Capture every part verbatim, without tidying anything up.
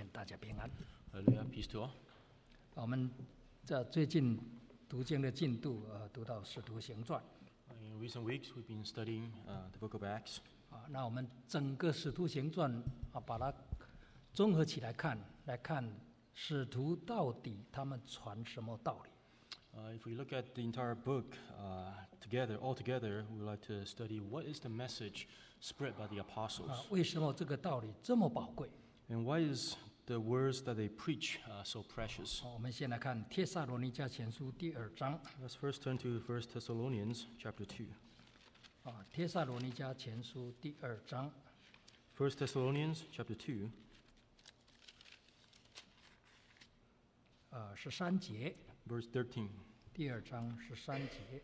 愿大家平安。 Hallelujah, peace to all. 我们这最近读经的进度，呃，读到《使徒行传》 In recent weeks, we've been studying uh, the book of Acts. 啊。那我们整个《使徒行传》啊，把它综合起来看，来看使徒到底他们传什么道理。 Uh, if we look at the entire book uh, together, all together, we would like to study what is the message spread by the 啊 apostles, ， 为什么这个道理这么宝贵？ and why is the words that they preach uh, so precious. 好，我们先来看《帖撒罗尼迦前书》第二章 Let's first turn to First Thessalonians chapter two. 啊，《帖撒罗尼迦前书》第二章 First Thessalonians chapter two, 呃十三节， verse thirteen. 第二章十三节。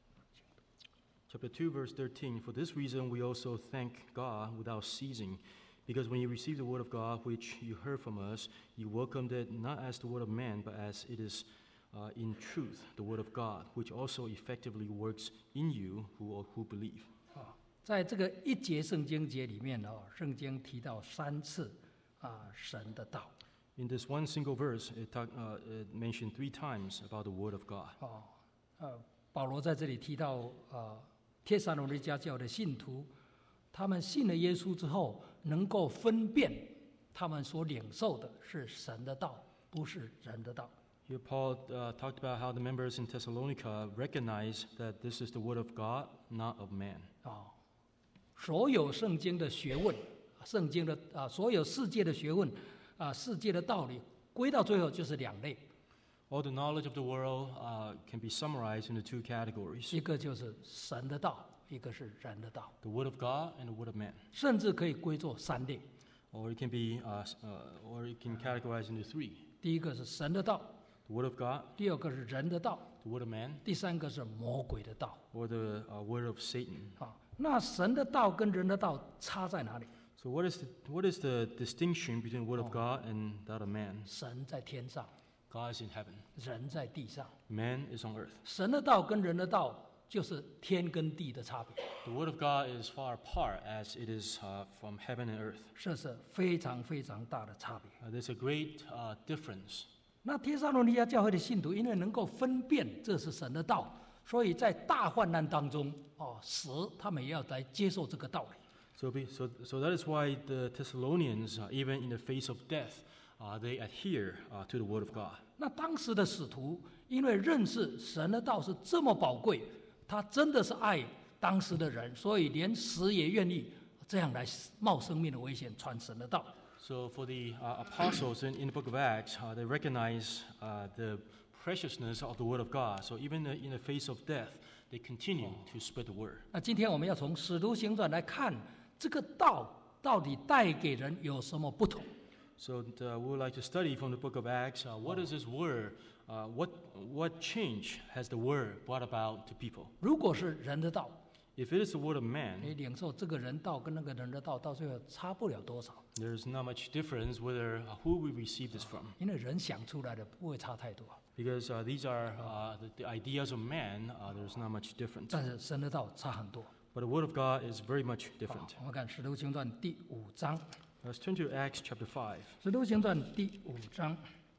Chapter two, verse thirteen. For this reason we also thank God without ceasing, because when you received the word of God which you heard from us, you welcomed it not as the word of man, but as it is uh, in truth the word of God, which also effectively works in you who, who believe. 啊，在这个一节圣经节里面哦，圣经提到三次啊神的道 In this one single verse, it, talk, uh, it mentioned three times about the word of God. 哦，呃，保罗在这里提到呃帖撒罗尼迦教的信徒，他们信了耶稣之后，能够分辨他们所领受的是神的道，不是人的道。 Here Paul uh, talked about how the members in Thessalonica recognize that this is the word of God, not of man. 啊，所有圣经的学问，圣经的啊，所有世界的学问啊，世界的道理，归到最后就是两类， All the knowledge of the world uh, can be summarized into two categories, 一个就是神的道，一个是人的道， the word of God and the word of man. 甚至可以归作三类。 Or it can be, uh, s- uh, or it can categorize into three: 第一个是神的道， the word of God, 第二个是人的道， the word of man, 第三个是魔鬼的道。 or the uh, word of Satan. 啊，那神的道跟人的道差在哪里？ So what is the, what is the distinction between the word of God and that of man? 神在天上， God is in heaven, 人在地上。 man is on earth. 神的道跟人的道就是天跟地的差别， The word of God is far apart as it is uh, from heaven and earth. 这是非常非常大的差别。 Uh, there's a great uh, difference. 那帖撒罗尼迦教会的信徒，因为能够分辨这是神的道，所以在大患难当中，哦，死他们也要来接受这个道理。 So, be, so, so that is why the Thessalonians, uh, even in the face of death, uh, they adhere uh, to the word of God. 那当时的使徒，因为认识神的道是这么宝贵，他真的是爱当时的人，所以连死也愿意这样来冒生命的危险传神的道。 So for the uh, apostles in, in the book of Acts, uh, they recognize uh, the preciousness of the word of God. So even uh, in the face of death, they continue to spread the word. 那今天我们要从使徒行传来看这个道到底带给人有什么不同。 So uh, we would like to study from the book of Acts, uh, what is this word, uh, what, what change has the word brought about to people? 如果是人的道， If it is the word of 你 man, 领受这个人道跟那个人的道，到最后差不了多少， there's not much difference whether uh, who we receive this from. 因为人想出来的不会差太多。 Because uh, these are uh, the, the ideas of man, uh, there's not much difference. 但是神的道差很多。 But the word of God is very much 好 different. 我们看使徒行传第五章。 Let's turn to Acts chapter five. 使徒行传第五章，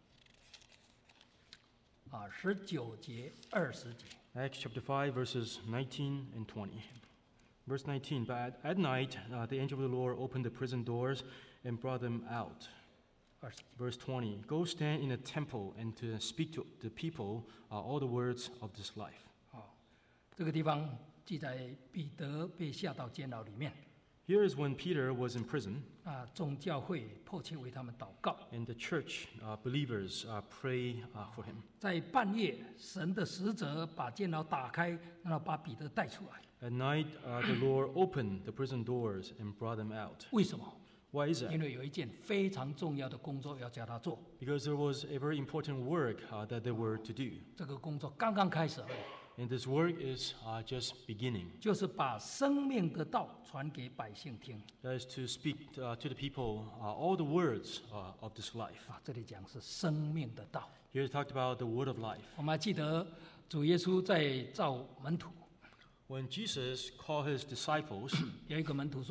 啊，十九节、二十节。 Acts chapter five, verses nineteen and twenty. Verse nineteen, but at, at night uh, the angel of the Lord opened the prison doors and brought them out. 二十节 Verse twenty, go stand in the temple and to speak to the people uh, all the words of this life. 好，这个地方记载彼得被下到监牢里面， Here is when Peter was in prison 啊，众教会迫切为他们祷告。 and the church uh, believers uh, pray uh, for him. 在半夜，神的使者把监牢打开，然后把彼得带出来。 At night, uh, the Lord opened the prison doors and brought them out. 为什么？ Why is 因 that? 为有一件非常重要的工作要叫他做， Because there was a very important work uh, that they were to do. 这个工作刚刚开始而已。 And this work is uh, just beginning. 就是把生命的道传给百姓听 That is to speak uh, to the people uh, all the words uh, of this life. 啊！这里讲是生命的道。 Here it talked about the word of life. 我们还记得主耶稣在召门徒， When Jesus called his disciples, 有一个门徒说：“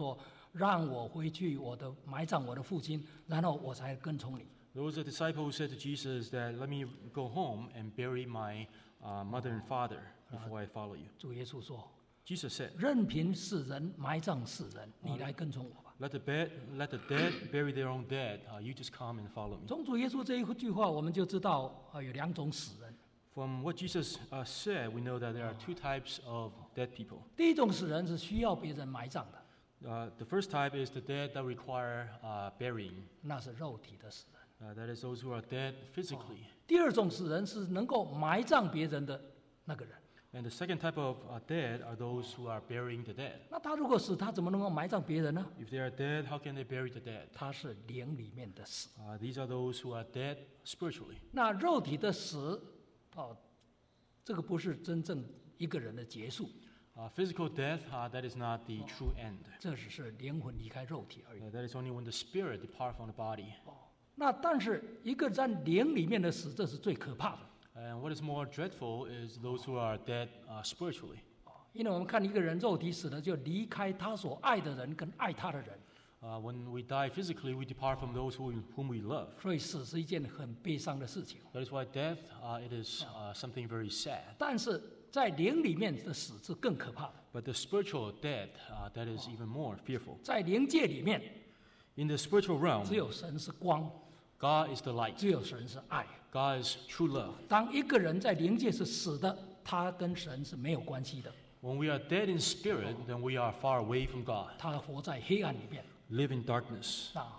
让我回去我的埋葬我的父亲，然后我才跟从你。 There was a disciple who said to Jesus that, let me go home and bury my uh, mother and father before I follow you. 主耶稣说 Jesus said,：“ 任凭世人埋葬世人，你来跟从我吧。” let the, bed, let the dead bury their own dead. Uh, you just come and follow me. 从主耶稣这一句话，我们就知道啊，有两种死人。 From what Jesus uh, said, we know that there are two types of dead people. 第一种死人是需要别人埋葬的， Uh, the first type is the dead that require uh, burying. 那是肉体的死人。 Uh, that is those who are dead physically. 第二种死人是能够埋葬别人的那个人。 And the second type of uh, dead are those who are burying the dead. 那他如果死，他怎么能够埋葬别人呢？ If they are dead, how can they bury the dead? 他是灵里面的死。 Uh, these are those who are dead spiritually. 那肉体的死，哦，这个不是真正一个人的结束， Uh, physical death, uh, that is not the true end. 这只是灵魂离开肉体而已。 Uh, that is only when the spirit depart from the body. 那但是一个在灵里面的死，这是最可怕的。 And what is more dreadful is those who are dead uh, spiritually. 因为我们看一个人肉体死了，就离开他所爱的人跟爱他的人， Uh, when we die physically, we depart from those who, whom we love. 所以死是一件很悲伤的事情。 That is why death, uh, it is uh, something very sad. 但是在灵里面的死是更可怕的， But the spiritual death, uh, that is even more fearful. 在灵界里面， In the spiritual realm, 只有神是光， God is the light. 只有神是爱。 God is true love. 当一个人在灵界是死的，他跟神是没有关系的， When we are dead in spirit, then we are far away from God. 他活在黑暗里面， Live in darkness. 那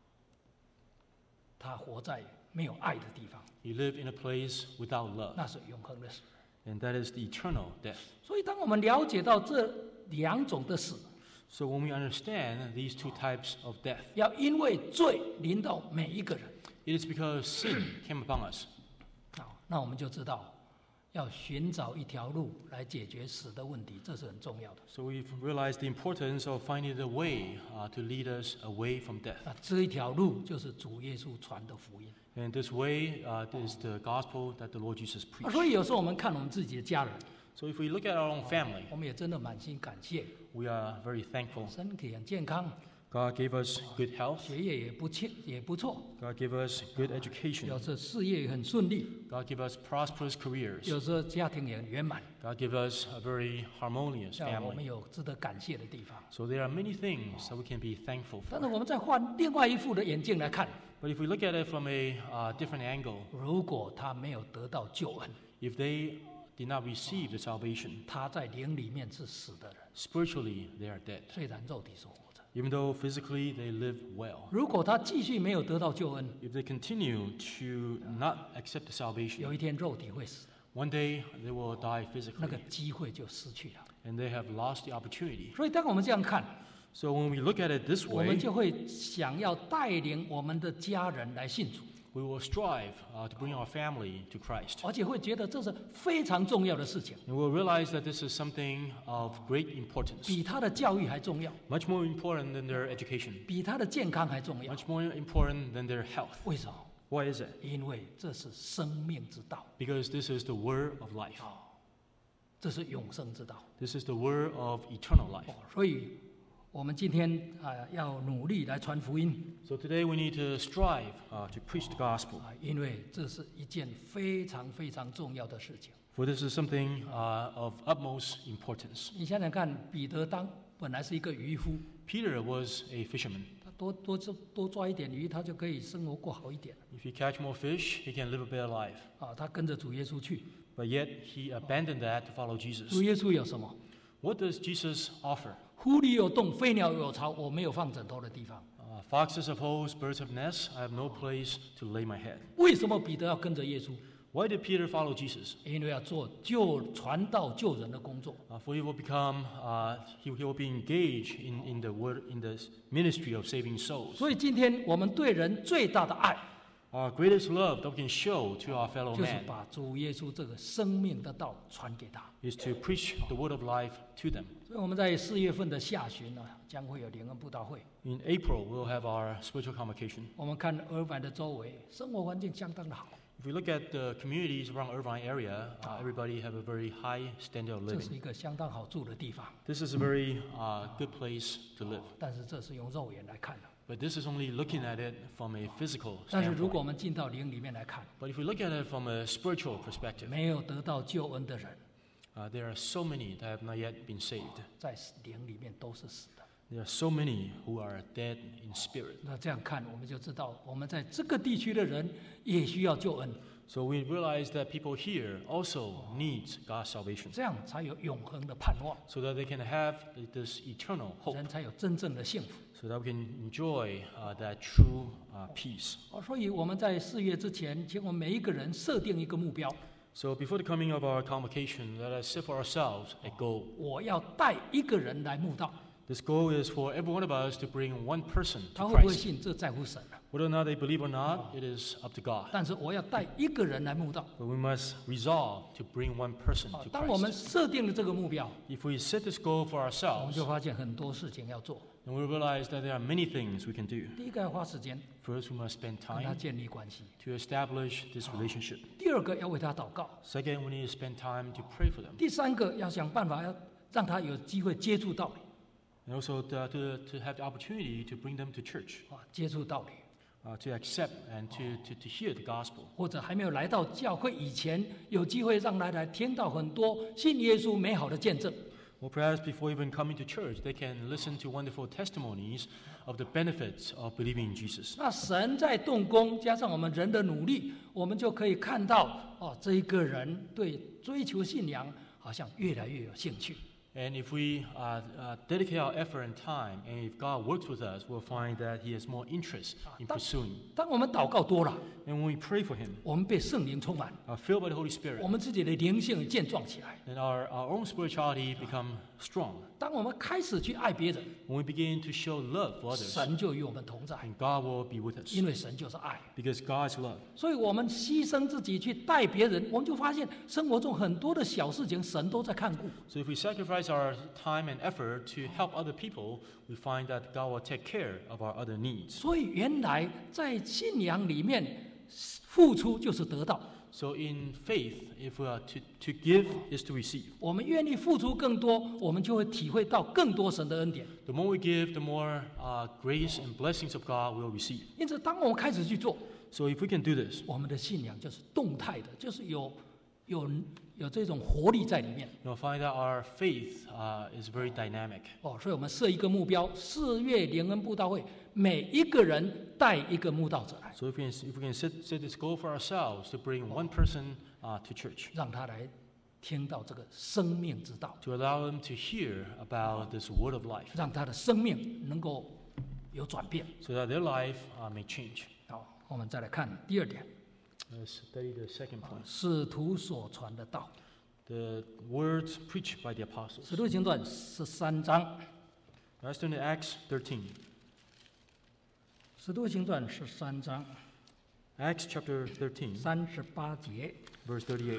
他活在没有爱的地方， You live in a place without love. 那是永恒的死。 And that is the eternal death. 所以，当我们了解到这两种的死， So when we understand these two types of death, 要因为罪临到每一个人， it is because sin came upon us. 好，那我们就知道要寻找一条路来解决死的问题，这是很重要的。 So we've realized the importance of finding a way uh, to lead us away from death. 那这一条路就是主耶稣传的福音。 And this way uh, is the gospel that the Lord Jesus 啊 preached. 所以有时候我们看我们自己的家人， So if we look at our own family, 我们也真的满心感谢， we are very thankful. 身体很健康， God gave us good health. 学业也不欠也不错， God gave us good education. 有时候事业也很顺利， God gave us prosperous careers. 有时候家庭也很圆满， God gave us a very harmonious 让我们 family. 有值得感谢的地方。 So there are many things that we can be thankful 但是 for. 我们再换另外一副的眼镜来看， But if we look at it from a uh, different angle, 如果他没有得到救恩， if they did not receive the salvation, 他在灵里面是死的人， spiritually they are dead. 虽然肉体是活着。 Even though physically they live well. 如果他继续没有得到救恩， If they continue to not accept the 有 salvation, 一天肉体会死的， one day they will die 那个 physically, 机会就失去了。 and they have lost the opportunity. 所以，当我们这样看， So when we look at it this 我们 way, 就会想要带领我们的家人来信主， we will strive uh, to bring our family to Christ. 而且会觉得这是非常重要的事情， And we'll realize that this is something of great importance, 比他的教育还重要， much more important than their education, 比他的健康还重要。 much more important than their health. 为什么？ Why is it? 因为这是生命之道， Because this is the word of life. 这是永生之道。 This is the word of eternal life. 哦，所以我们今天啊、要努力来传福音 So today we need to strive uh, to preach the gospel. 啊、因为这是一件非常非常重要的事情。 For this is something uh, of utmost importance. 你想想看，彼得当本来是一个渔夫， Peter was a fisherman. 他多多多抓一点鱼，他就可以生活过好一点 If he catch more fish, he can live a better life. 啊。他跟着主耶稣去， But yet he abandoned that to follow Jesus. 主耶稣有什么？ What does Jesus offer? 狐狸有洞，飞鸟有巢，我没有放枕头的地方。 Uh, foxes have holes, birds have nests. I have no place to lay my head. 为什么彼得要跟着耶稣？ Why did Peter follow Jesus? 因为要做救传道救人的工作。 Uh, for he will become, uh, he, he will be engaged in, in the word, in the ministry of saving souls. 所以今天我们对人最大的爱， Our greatest love that we can show to our fellow 就是 man 把主耶稣这个生命的道传给他。 is to preach the word of life to them. 所以我们在四月份的下旬呢，将会有灵恩布道会。 In April, we'll have our spiritual convocation. 我们看俄版的周围，生活环境相当的好。 If we look at the communities around Irvine area, uh, everybody have a very high standard of 这 living. 是一个相当好住的地方， This is a very uh, good place to live. 但是这是用肉眼来看的。 But this is only looking at it from a physical 但是如果 standpoint. 我们进到灵里面来看， But if we look at it from a spiritual perspective, 没有得到救恩的人， uh, there are so many that have not yet been saved. 在灵里面都是死的。 There are so many who are dead in spirit. 那这样看，我们就知道，我们在这个地区的人也需要救恩， So we realize that people here also need God's salvation 这样才有永恒的盼望， so that they can have this eternal hope, 人才有真正的幸福。 so that we can enjoy uh, that true uh, peace. 哦，所以我们在四月之前，请我们每一个人设定一个目标， So before the coming of our convocation, let us set for ourselves a goal. 我要带一个人来慕道。 This goal is for every one of us to bring one person 他 to 会不会 Christ. 信，这在乎神了。 Whether or not they believe or not, it is up to God. 但是我要带一个人来慕道。 But we must resolve to bring one person 啊 to 当我们 Christ. 设定了这个目标， If we set this goal for 我们 ourselves, 就发现很多事情要做。 then we realize that there are many things we can do. 第一个要花时间 First, we must spend 跟他 time 建立关系； to establish this relationship. 第二个要为他祷告； Second, we need to spend time to pray for them. 第三个要想办法要让他有机会接触道理 And also to, to, to have the opportunity to bring them to church, 啊，接触道理， uh, to accept and to, to, to hear the gospel. 或者还没有来到教会以前，有机会让他来听到很多信耶稣美好的见证。 Or perhaps before even coming to church, they can listen to wonderful testimonies of the benefits of believing in Jesus. 那神在动工，加上我们人的努力，我们就可以看到哦，这一个人对追求信仰好像越来越有兴趣。 And if we uh, uh, dedicate our effort and time, and if God works with us, we'll find that He has more interest in pursuing. 当我们祷告多了， And when we pray for Him, 我们被圣灵充满， uh, filled by the Holy 我 Spirit, 们自己的灵性健壮起来。 then our, our own spirituality become strong. 当我们开始去爱别人， When we begin to show love for others, 神就与我们同在， and God will be with us, 因为神就是爱。 because God is love. 所以，我们牺牲自己去带别人，我们就发现生活中很多的小事情，神都在看顾。 So if we sacrifice our time and effort to help other people, we find that God will take care of our other needs. 所以，原来在信仰里面，付出就是得到。 So in faith, if we are to, to give is to receive. 我们愿意付出更多，我们就会体会到更多神的恩典。 The more we give, the more uh, grace and blessings of God we'll receive. 因此，当我们开始去做， So if we can do this, 我们的信仰就是动态的，就是有有有这种活力在里面。 you'll find that our faith uh, is very dynamic. 哦，所以我们设一个目标：四月联恩布道会，每一个人带一个慕道者来， So if we can, if we can set, set this goal for ourselves to bring one person uh, to church, 让他来听到这个生命之道， to allow them to hear about this word of life, 让他的生命能够有转变。 so that their life uh, may change. 好，我们再来看第二点， Let's study the second point. 使徒所传的道。 The words preached by the apostles. 使徒行传十三章， Let's turn to Acts thirteen. 使徒行传十三章 Acts chapter thirteen, 三十八节， verse thirty-eight.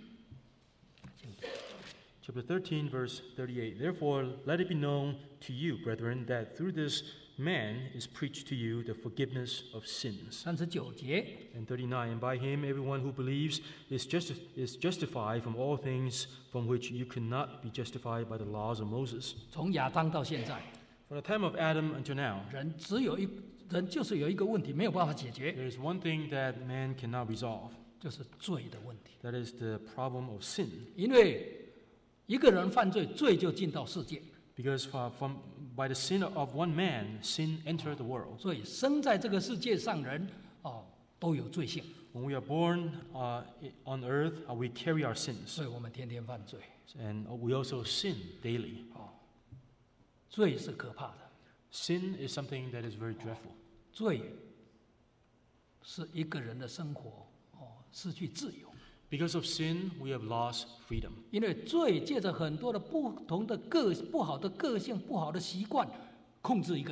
Chapter thirteen, verse thirty-eight. Therefore, let it be known to you, brethren, that through this man is preached to you the forgiveness of sins. 三十九节， And thirty-nine, and by him everyone who believes is, justi- is justified from all things from which you could not be justified by the laws of Moses. 从亚当到现在， From the time of Adam until now, 人只有一人就是有一个问题没有办法解决， there is one thing that man cannot resolve. 就是罪的问题。 That is the problem of sin. 因为一个人犯罪，罪就进到世界， Because uh, from, by the sin of one man, sin entered the world. 所以生在这个世界上人哦都有罪性， When we are born uh, i- on earth, uh, we carry our sins. 所以我们天天犯罪。 And we also sin daily. 哦，罪是可怕的， Sin is something that is very dreadful. 罪是一个人的生活哦失去自由。 Because of sin, we have lost freedom. 因为罪借着很多的不同的个不好的个性、不好的习惯，控制一个人。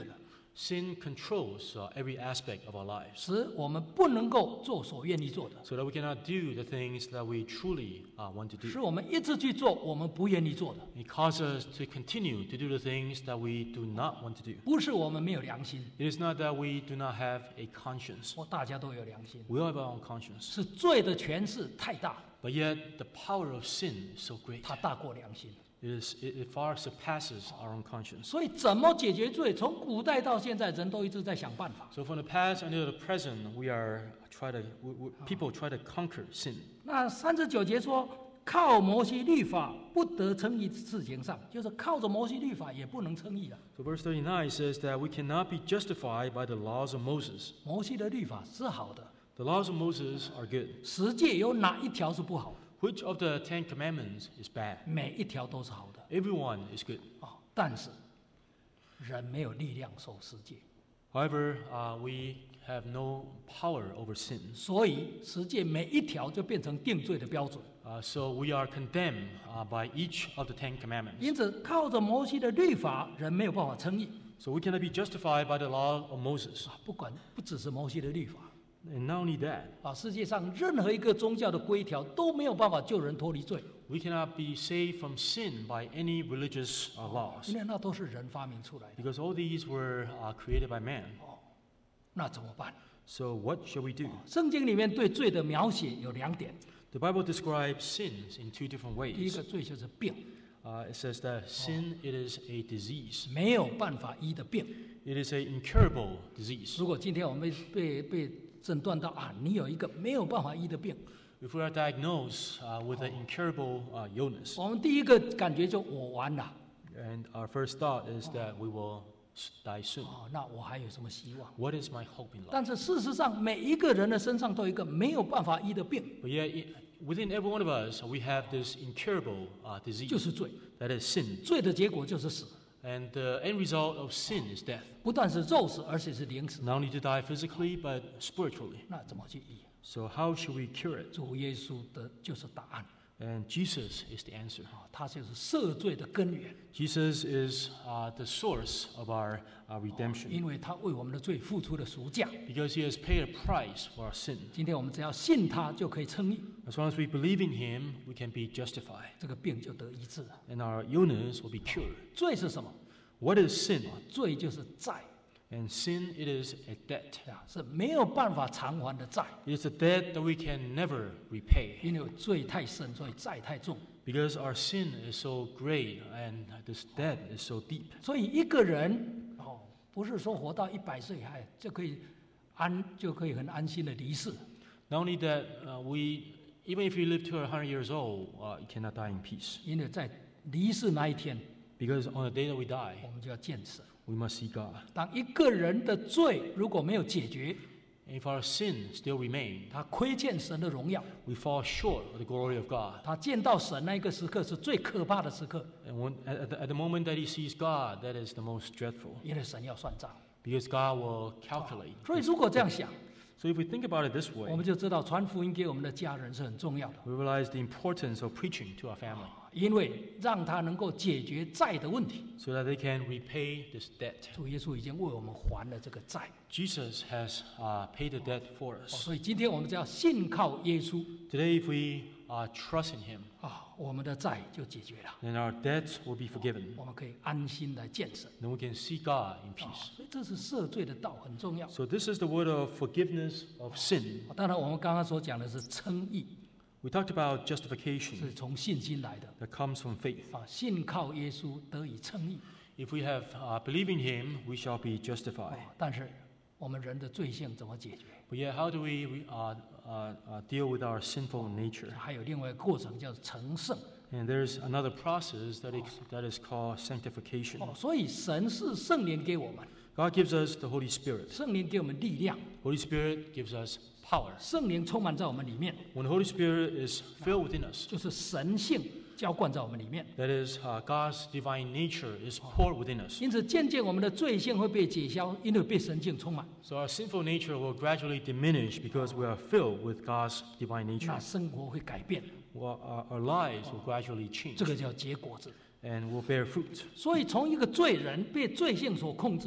Sin controls uh, every aspect of our lives, 使我们不能够做所愿意做的， so that we cannot do the things that we truly uh, want to 使 do. 我们一直去做我们不愿意做的。 It causes us to continue to do the things that we do not want to do. 不是我们没有良心， It is not that we do not have a conscience. 我大家都有良心， We all have our own conscience. 是罪的权势太大， But yet, the power of sin is so great. 它大过良心。 It, is, it, it far surpasses our own conscience. 所以怎么解决罪，从古代到现在，人都一直在想办法。 So from the past until the present, we are try to we, we, people try to conquer sin. 那三十九节说，靠摩西律法不得称义事情上，就是靠着摩西律法也不能称义了。 So verse thirty-nine says that we cannot be justified by the laws of Moses. 摩西的律法是好的， The laws of Moses are good. 十诫有哪一条是不好的？ Which of the Ten Commandments is bad? 每一条都是好的 Everyone is good. 啊、但是人没有力量守十诫， However, uh, we have no power over sin. 所以十诫每一条就变成定罪的标准。 Uh, so we are condemned uh, by each of the Ten Commandments. 因此，靠着摩西的律法，人没有办法称义 So we cannot be justified by the law of Moses. 啊！不管不只是摩西的律法 And not only that, 啊，世界上任何一个宗教的规条都没有办法救人脱离罪， we cannot be saved from sin by any religious uh, laws. 因为那都是人发明出来的。 Because all these were uh, created by man. 那怎么办？ So what shall we do? 圣经里面对罪的描写有两点， The Bible describes sins in two different 第一 ways. 个罪就是病， Uh, it says that sin it is a disease. 没有办法医的病。 It is an incurable disease. 如果今天我们被被被诊断到啊，你有一个没有办法医的病， If we are diagnosed uh, with an incurable uh, illness, 我们第一个感觉就我完了 and our first thought is that we will s- die soon. 哦，那我还有什么希望？ What is my hope in life? 但是事实上，每一个人的身上都有一个没有办法医的病， But yet, i- within every one of us, we have this incurable uh, 就 disease. 是罪。 That is sin. 罪的结果就是死， And the end result of sin is death. 不但是肉死，而且是灵死。 Not only to die physically, but spiritually. 那怎么去医？ So how should we cure it? 主耶稣的就是答案 And Jesus is the answer. 啊，他就是赦罪的根源， Jesus is uh, the source of our uh, redemption 因为他为我们的罪付出了赎价。 because he has paid a price for our sin. 今天我们只要信他，就可以称义， As long as we believe in him, we can be justified. 这个病就得医治了。 And our illness will be cured. 罪是什么？ What is sin? 罪就是债 And sin, it is a debt. 啊，是没有办法偿还的债， It is a debt that we can never repay 因为罪太深，所以债太重。 because our sin is so great and this debt is so deep. 所以一个人哦，不是说活到一百岁还就可以安就可以很安心的离世， Not only that, uh, we even if you live to one hundred years old, uh, you cannot die in peace 因为在离世那一天， because on the day that we die, 我们就要见神。 we must see God. 当一个人的罪如果没有解决， And if our sin still remain, 他亏欠神的荣耀， we fall short of the glory of God. 他见到神那一个时刻是最可怕的时刻， And when, at, the, at the moment that he sees God, that is the most dreadful 因为神要算账。 because God will calculate. 所以如果这样想， So if we think about it this 我 way, 们就知道传福音给我们的家人是很重要的， we realize the importance of preaching to our family 因为让他能够解决债的问题。 so that they can repay this debt. 主耶稣已经为我们还了这个债， Jesus has uh, paid the debt for 哦 us. 所以今天我们只要信靠耶稣 Today, if we uh, trust in him, 啊，我们的债就解决了， then our debts will be forgiven. 我们可以安心来见神。 Then we can see God in 啊 peace. 所以这是赦罪的道很重要。 So this is the word of forgiveness of sin. 当然，我们刚刚所讲的是称义， We talked about 是 justification 从信心来的 that comes from faith. 啊，信靠耶稣得以称义。 If we have uh, believed in him, we shall be justified. 啊但是我们人的罪性怎么解决？ But yet, how do we we, uh, uh, uh, deal with our sinful nature? 还有另外一个过程叫成圣 And there's another process that is, that is called sanctification. 哦，所以神是圣灵给我们， God gives us the Holy Spirit. 圣灵给我们力量， Holy Spirit gives us power. 圣灵充满在我们里面， When the Holy Spirit is filled within us, 就是神性浇灌在我们里面。 that is, uh, God's divine nature is poured within us. 因此，渐渐我们的罪性会被解消，因为被神性充满， So our sinful nature will gradually diminish because we are filled with God's divine nature. 那生活会改变， Well, our, our lives will gradually change 这个叫结果子。 and will bear fruit. 所以，从一个罪人被罪性所控制，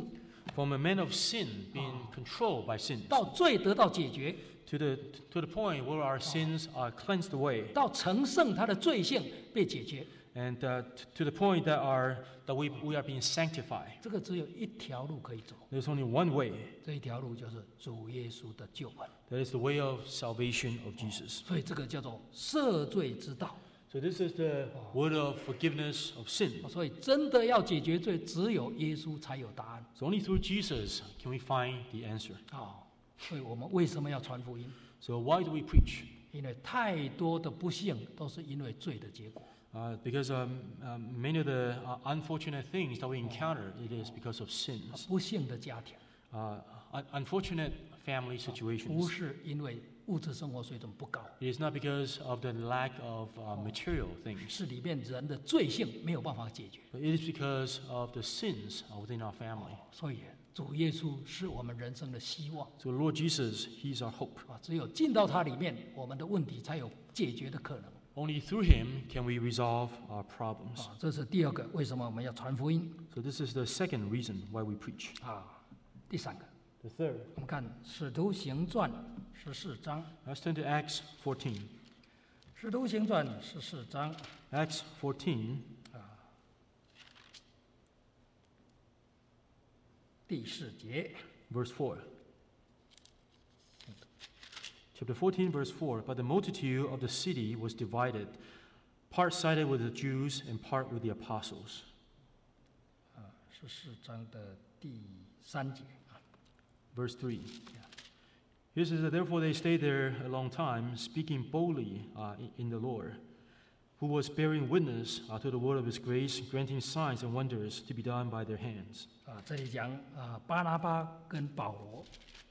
from a man of sin being controlled by sin 到罪得到解决， to the to the point where our sins are cleansed away, 到成圣他的罪性被解决。 and uh, t- to the point that our that we we are being sanctified. 这个只有一条路可以走， There's only one way. 这一条路就是主耶稣的救恩。 That is the way of salvation of Jesus. 所以这个叫做赦罪之道。 So this is the word of forgiveness of sin. 所以真的要解决罪，只有耶稣才有答案。 So only through Jesus can we find the answer. 啊，所以我们为什么要传福音？ So why do we preach? 因为太多的不幸都是因为罪的结果。 Uh, because um, um, many of the uh, unfortunate things that we encounter, it is because of sins. 不幸的家庭， Uh, un- unfortunate family 不 situations. 是因为物质生活水准不高， It is not because of the lack of uh, material things, 是里面人的罪性没有办法解决。 but it is because of the sins uh, within our family. 所以主耶稣是我们人生的希望 So Lord Jesus, He's our hope. 啊！只有进到它里面，我们的问题才有解决的可能 Only through Him can we resolve our problems. 啊！这是第二个，为什么我们要传福音 So this is the second reason why we preach. 啊？第三个， The third. 我们看《使徒行传》十四章，《 Let's turn to Acts fourteen. 使徒行传》十四章 Acts fourteen, 第四节。 verse four. Chapter fourteen, verse four. But the multitude of the city was divided, part sided with the Jews and part with the apostles. 啊，十四章的第三节啊， Verse three. Here says that therefore they stayed there a long time, speaking boldly uh, in- in the Lord, who was bearing witness uh, to the word of His grace, granting signs and wonders to be done by their hands. 啊，这里讲啊，巴拿巴跟保罗，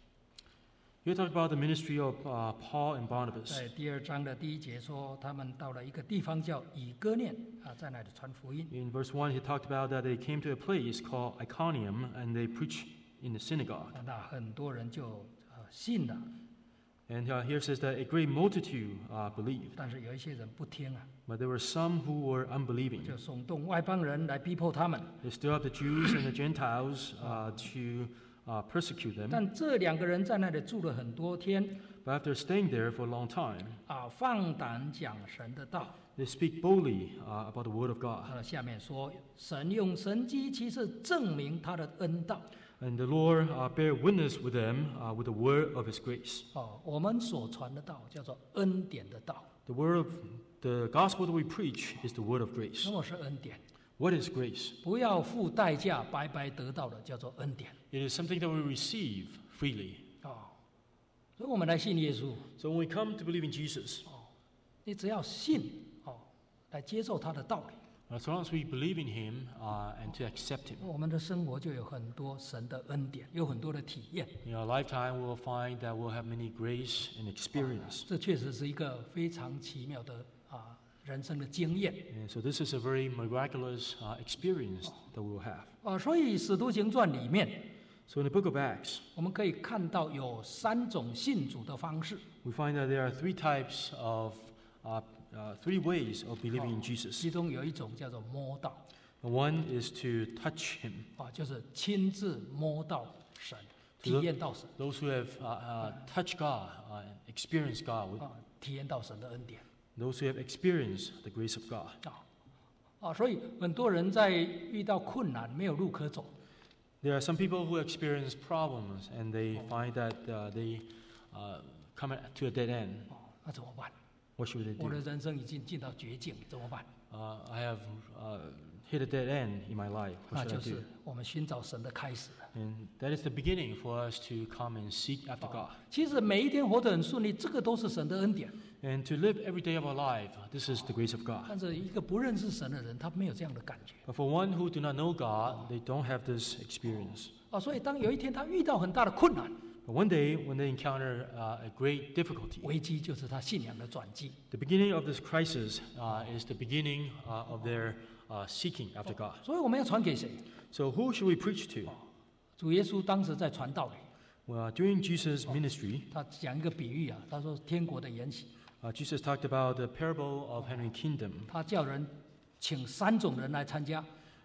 Here talk about the ministry of uh, Paul and Barnabas. 在第二章的第一节说，他们到了一个地方叫以哥念啊，在那里传福音。 In verse one, he talked about that they came to a place called Iconium and they preached in the synagogue. 啊，那很多人就啊信了， And uh, here says that a great multitude uh, believed, 但是有一些人不听啊， but there were some who were unbelieving. 就耸动外邦人来逼迫他们。 They stirred up the Jews and the Gentiles uh, to uh, persecute them. 但这两个人在那里住了很多天 But after staying there for a long time, 啊，放胆讲神的道。 they speak boldly uh, about the word of God. 啊，下面说，神用神机骑士证明他的恩道。 And the Lord uh, bear witness with them uh, with the word of His grace. 哦，我们所传的道叫做恩典的道。 The word of the gospel that we preach is the word of grace. 什么是恩典？ What is grace? 不要付代价，白白得到的叫做恩典。 It is something that we receive freely. 哦，所以我们来信耶稣， So when we come to believe in Jesus, 你只要信哦，来接受他的道理， as long as we believe in Him uh, and to accept Him, 我们的生活就有很多神的恩典，有很多的体验。 in our lifetime we will find that we'll have many grace and experience. 这确实是一个非常奇妙的啊人生的经验 And so this is a very miraculous uh, experience that we will have. 啊。所以《使徒行传》里面， So in the book of Acts, 我们可以看到有三种信主的方式。 we find that there are three types of, uh, uh, three ways of believing in Jesus. 其中有一种叫做摸到 And one is to touch Him. 啊，就是亲自摸到神，体验到神 Those who have uh, uh, touched God uh, and experienced God, with, 啊，体验到神的恩典 those who have experienced the grace of God. 啊啊。所以很多人在遇到困难没有路可走 There are some people who experience problems and they find that uh, they uh, come to a dead end. 哦，那怎么办？ What should they 我 do? 的人生已经进到绝境，怎么办？ Uh, I have uh, hit a dead end in my life. 那 What should 就 I do? 是我们寻找神的开始了。 And that is the beginning for us to come and seek after God. 其实每一天活得很顺利，这个都是神的恩典。 And to live every day of our life, this is the grace of God. 但是一个不认识神的人，他没有这样的感觉 But for one who do not know God, they don't have this experience. 啊。所以当有一天他遇到很大的困难， But one day, when they encounter uh, a great difficulty, 危机就是他信仰的转机。 the beginning of this crisis uh, is the beginning uh, of their uh, seeking after God. 所以我们要传给谁？ So who should we preach to? 主耶稣当时在传道理， Well, during Jesus' ministry, 他讲一个比喻啊，他说天国的筵席， uh, Jesus talked about the parable of Henry Kingdom. 他叫人请三种人来参加，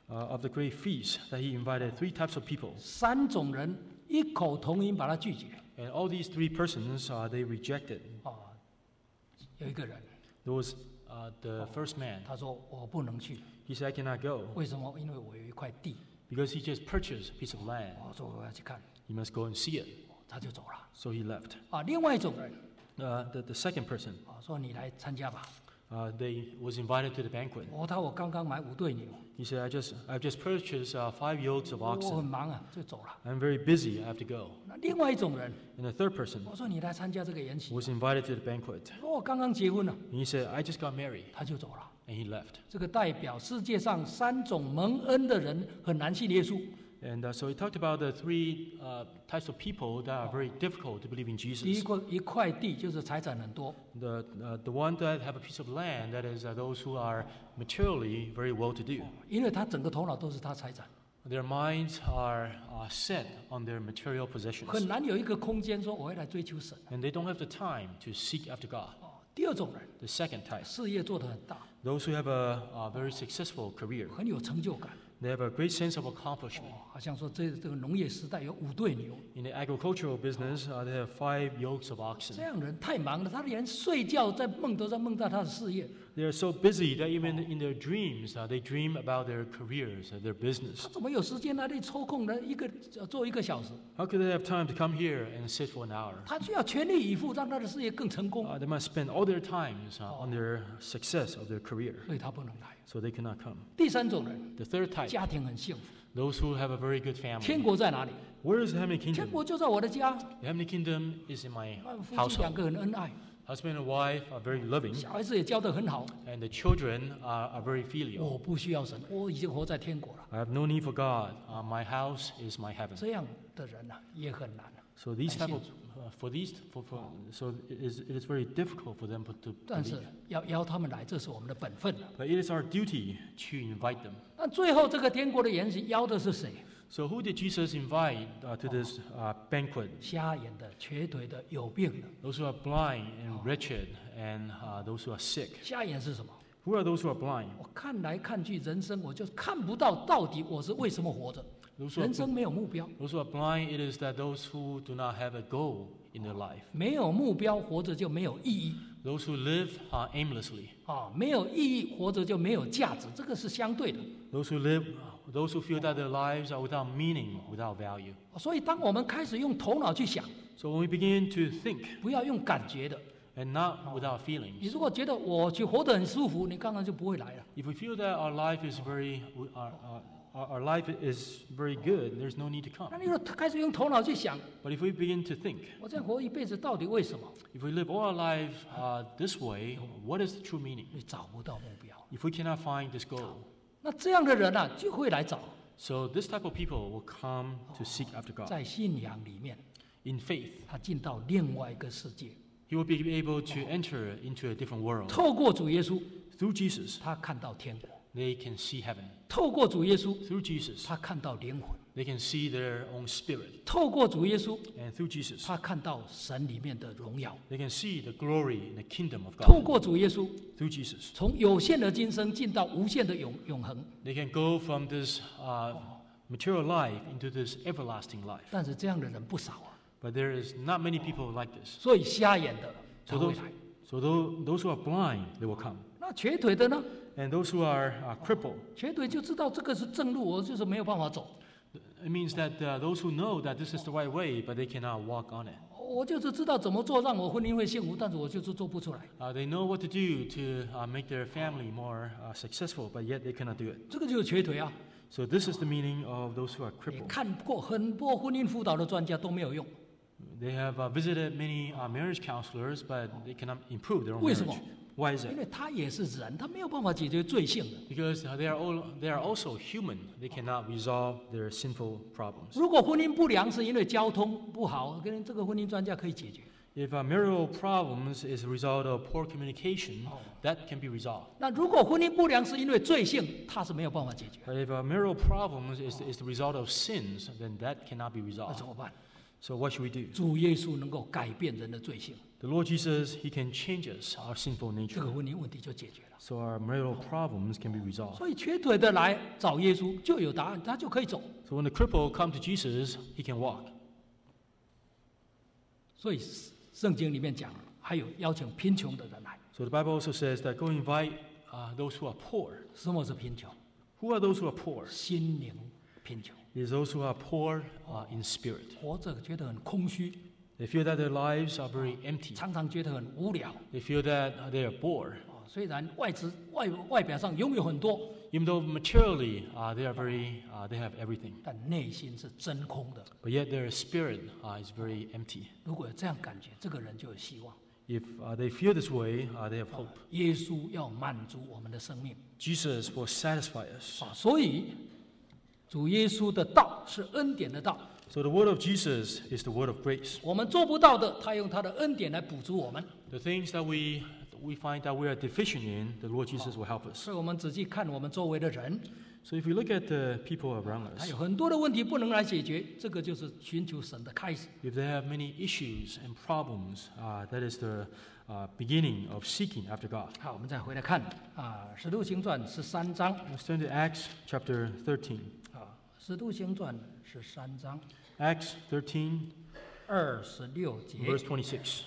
uh, of the great feast that he invited three types of people. 三种人异口同音把他拒绝。 And all these three persons, uh, they rejected. 哦，有一个人， There was uh, the first man. 他说我不能去， He said, I cannot go 为什么？因为我有一块地， because he just purchased a piece of land. 我说我要去看， He must go and see it. 他就走了。 So he left. 啊，另外一种人， Uh, the, the second person, 啊，说你来参加吧。 uh, they was invited to the banquet. 我他我刚刚买五对牛， He said, I just, I've just purchased uh, five yokes of 我很 oxen. 忙啊，就走了。 I'm very busy. I have to go. 那另外一种人， And the third person 我说你来参加这个筵席， was invited to the banquet. 说我刚刚结婚了， And he said, I just got married. 他就走了。 And he left. 这个代表世界上三种蒙恩的人很难信耶稣。 And uh, so he talked about the three uh, types of people that are very difficult to believe in 第一 Jesus. 个一块地就是财产很多， The, uh, the one that have a piece of land, that is uh, those who are materially very well-to-do. 因为他整个头脑都是他财产， Their minds are uh, set on their material possessions. 很难有一个空间说我会来追求神。 And they don't have the time to seek after God. 哦，第二种人 The second type, 事业做得很大， those who have a, a very successful career. 很有成就感， They have a great sense of accomplishment. 哦，好像说这这个农业时代有五对牛， In the agricultural business, uh, they have five yokes of oxen. 这样人太忙了，他连睡觉在梦都在梦到他的事业， They are so busy that even in their dreams, uh, they dream about their careers, uh, their business. 他怎么有时间那里抽空呢？一个呃做一个小时， How could they have time to come here and sit for an hour? 他需要全力以赴，让他的事业更成功， Uh, they must spend all their times uh, on their success of their career, 所以他不能来。 so they cannot come. 第三种人， The third type, 家庭很幸福， those who have a very good 天 family. 国在哪里？ Where is the heavenly 天 kingdom? 国就在我的家， The heavenly kingdom is in my 夫妻两 household. 个很恩爱， Husband and wife are very loving, 小孩子也教得很好。 and the children are, are very filial. 我不需要神，我已经活在天国了。 I have no need for God. Uh, my house is my heaven. 这样的人呢、啊，也很难。 So these type of, 感谢主。 uh, for these, for, for, so it is, it is very difficult for them to 但是 believe. 要邀他们来，这是我们的本分。 But it is our duty to invite them. 那最后这个天国的筵席邀的是谁？ So who did Jesus invite uh, to this uh, banquet? 瞎眼的、瘸腿的、有病的。 Those who are blind and wretched, and uh, those who are sick. 瞎眼是什么？ Who are those who are blind? 我看来看去，人生我就看不到到底我是为什么活着。 Those who are, 人生没有目标， those who are blind, it is that those who do not have a goal in their life. 没有目标活着就没有意义 Those who live uh, aimlessly. 啊，没有意义活着就没有价值，这个是相对的。 Those who live, those who feel that their lives are without meaning, without value. 所以，当我们开始用头脑去想， So when we begin to think 不要用感觉的。 and not without 你 feelings, 如果觉得我去活得很舒服，你刚刚就不会来了。 if we feel that our life is very, our, our, our our life is very good, there's no need to 那 come. 你如果开始用头脑去想， But if we begin to think, 我这样活一辈子到底为什么？ if we live all our life uh, this way, what is the true meaning? 你找不到目标。 If we cannot find this goal, 那这样的人啊，就会来找， so this type of people will come to seek after God. 在信仰里面， In faith, 他进到另外一个世界。 he will be able to enter into a different world. 透过主耶稣， Through Jesus, 他看到天国； they can see heaven. 透过主耶稣， Through Jesus, 他看到灵魂； they can see their own spirit. 透过主耶稣， And through Jesus, 他看到神里面的荣耀； they can see the glory in the kingdom of 透 God. 过主耶稣， Through Jesus, 从有限的今生进到无限的永永恒。 they can go from this uh, material life into this everlasting life. 但是这样的人不少啊， But there is not many people like this. 所以瞎眼的才 So 会 those, 来。 so those, those who are blind, they will come. 那瘸腿的呢？ And those who are uh, crippled, 瘸腿就知道这个是正路，我就是没有办法走。 it means that uh, those who know that this is the right way, but they cannot walk on it. 我就是知道怎么做让我婚姻会幸福，但是我就是做不出来。 Uh, they know what to do to uh, make their family more uh, successful, but yet they cannot do it. 这个就是瘸腿啊！ So this is the meaning of those who are 你 crippled. 看过很多婚姻辅导的专家都没有用， They have uh, visited many uh, marriage counselors, but they cannot improve their own 为什么？ marriage. Why is 因 it? 为他也是人，他没有办法解决罪性的。 Because uh, they are all, they are also human. They cannot resolve their sinful problems. 如果婚姻不良是因为交通不好，跟这个婚姻专家可以解决。 If uh, marital problems is a result of poor communication, that can be resolved. 那如果婚姻不良是因为罪性，他是没有办法解决。 But if uh, marital problems is, is the result of sins, then that cannot be 那 resolved. 怎么办？ So what should we do? 主耶稣能够改变人的罪性， The Lord Jesus, He can change us, our sinful 这个 nature. 婚姻问题就解决了。 So our marital problems can be resolved. 所以瘸腿的来找耶稣就有答案，他就可以走。 So when the cripple come to Jesus, he can walk. 所以圣经里面讲，还有邀请贫穷的人来。 So the Bible also says that go invite uh, those who are poor. 什么是贫穷？ Who are those who are poor? 心灵贫穷， It is those who are poor uh, in spirit. 活着觉得很空虚， They feel that their lives are very empty. 常常觉得很无聊。 They feel that uh, they are bored. 哦，虽然外质外外表上拥有很多， Even though materially uh, they are very, uh, they have everything. 但内心是真空的。 But yet their spirit uh, is very empty. 如果有这样感觉，这个人就有希望。 If uh, they feel this way, uh, they have hope. 耶稣要满足我们的生命 Jesus will satisfy us. 啊，所以主耶稣的道是恩典的道， So the word of Jesus is the word of grace. 我们做不到的，他用他的恩典来补足我们。 The things that we we find that we are deficient in, the Lord Jesus will help us. 所以我们仔细看我们周围的人， So if we look at the people around 他 us, 有很多的问题不能来解决，这个就是寻求神的开始。 if they have many issues and problems, uh, that is the uh, beginning of seeking after God. 好，我们再回来看啊，《使徒行传》十三章 Let's turn to Acts chapter thirteen. 啊，《使徒行传》十三章 Acts thirteen, 二十六节。 verse twenty-six.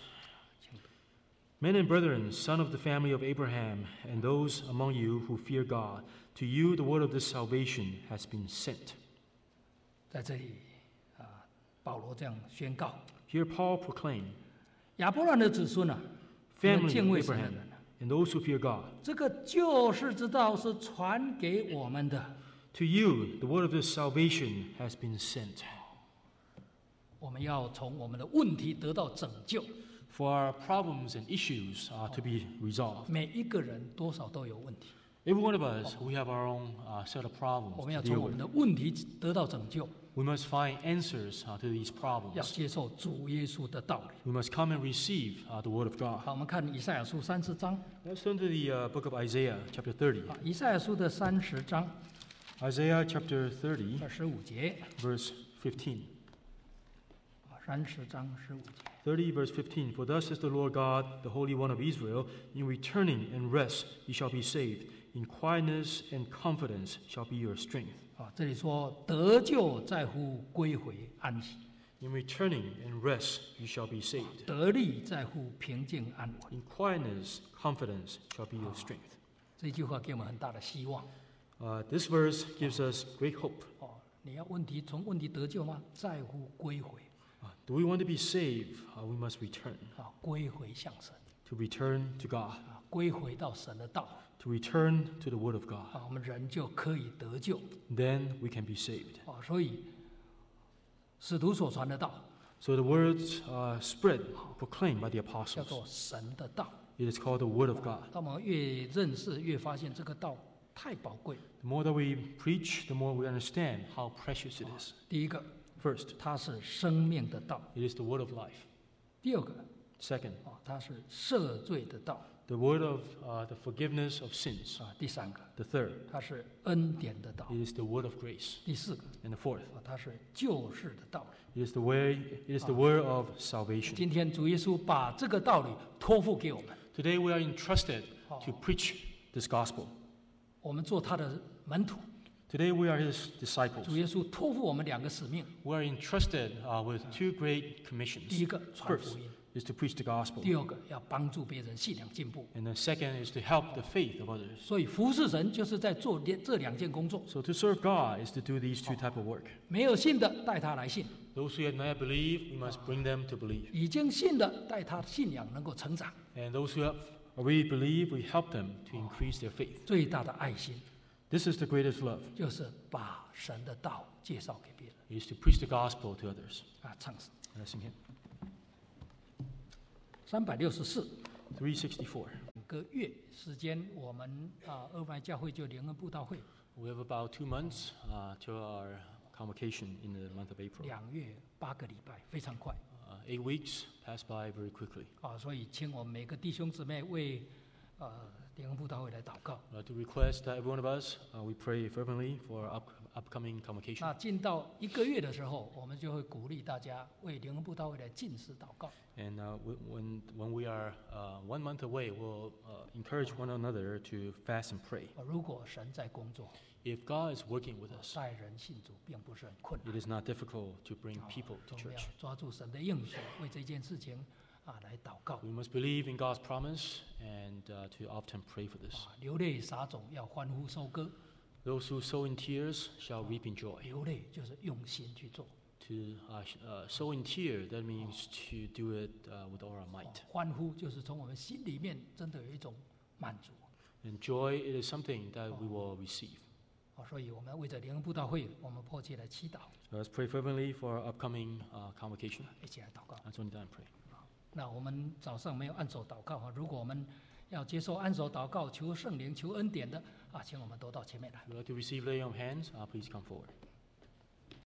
Men and brethren, son of the family of Abraham, and those among you who fear God, to you the word of this salvation has been sent. 在这里啊，保罗这样宣告： Here Paul proclaimed, 亚伯兰的子孙啊，你们 family 敬 of 畏神的 Abraham, 人啊， and those who fear God, 这个救世之道是传给我们的， to you the word of this salvation has been sent. 我们要从我们的问题得到拯救。 For our problems and issues uh, to be resolved. 每一个人多少都有问题， Every one of us, we have our own uh, set of 我 problems 们要 to 从 deal 我们 with. 的问题得到拯救， We must find answers uh, to these 要 problems. 接受主耶稣的道理。 We must come and receive uh, the word of God. 好，我们看以赛亚书三十章 Let's turn to the uh, book of Isaiah, chapter thirty. 啊，以赛亚书的三十章 Isaiah chapter thirty, 二十五节 verse fifteen. 啊，三十章十五节。 thirty, verse fifteen. For thus says the Lord God, the Holy One of Israel, in returning and rest ye shall be saved. In quietness and confidence shall be your strength. 啊，这里说得救在乎归回安息， In returning and rest ye shall be saved. 得力在乎平静安稳。 In quietness, confidence shall be your strength. 这句话给我们很大的希望。 Uh, this verse gives us great hope. 哦，你要问题从问题得救吗？在乎归回 Uh, do we want to be saved? Uh, we must return. 啊，归回向神 To return to God. 啊，归回到神的道 To return to the Word of God. 啊，我们人就可以得救 Then we can be saved. 啊。所以使徒所传的道 So the words uh, spread, proclaimed by the 叫 apostles. 做神的道。 It is called the Word of God. 当我们越认识，越发现这个道太宝贵。 The more that we preach, the more we understand how precious it is. 第一个， First, 它是生命的道； it is the Word of life. 第二个， Second, 啊，它是赦罪的道 the Word of uh, the forgiveness of sins. 啊；第三个， The third, 它是恩典的道； it is the Word of grace. 第四个， And the fourth, 啊，它是救世的道。 it is the way. It is the word of salvation. 今天主耶稣把这个道理托付给我们， Today we are entrusted to preach this gospel. 我们做他的门徒。 Today we are His 主 disciples. 耶稣托付我们两个使命： We are entrusted uh, with two great commissions. 第一个传 First 福音， is to preach the gospel, 第二个要帮助别人信仰进步。 and the second is to help the faith of others. 所以服侍神就是在做这两件工作。 So to serve God is to do these two type of work. 没有信的带他来信， Those who have not believed, we must bring them to believe. 已经信的带他信仰能够成长。 And those who have already believed, we help them to increase their faith. 最大的爱心 This is the greatest love, 就是把神的道介绍给别人 is to preach the gospel to others. 啊！唱诗 Let's sing it. 三百六十四。 three sixty-four. 两个月时间，我们啊，二麦教会就联合布道会 We have about two months uh, to our convocation in the month of April. 两月八个礼拜，非常快 Uh, eight weeks pass by very quickly. 啊！所以请我们每个弟兄姊妹为呃联合布道会来祷告。 Uh, to request that every one of us, uh, we pray fervently for our up, upcoming convocation. 那进到一个月的时候，我们就会鼓励大家为灵恩布道会的禁食祷告。 And uh, w- when, when we are uh, one month away, we'll uh, encourage one another to fast and pray. 啊如果神在工作， If God is working with us, 带人信主并不是很困难。 it is not difficult to bring 啊 people 我 to 们要 church. 抓住神的应许，为这件事情啊来祷告。 We must believe in God's promise and uh, to often pray for this. 啊，流泪撒种要欢呼收割， Those who sow in tears shall reap in joy. 流泪就是用心去做， To uh, sh- uh, sow in tear, that means to do it uh, with all our 哦 might. 欢呼就是从我们心里面真的有一种满足。 And joy, it is something that we will receive. 哦，所以我们为着灵恩布道会，我们迫切来祈祷， Let's pray fervently for our upcoming uh, convocation. 一起来祷告。 Let's only down and pray. 那我们早上没有按手祷告啊，如果我们要接受按手祷告、求圣灵、求恩典的啊，请我们都到前面来。 If you'd like to receive laying of hands, uh, please come forward.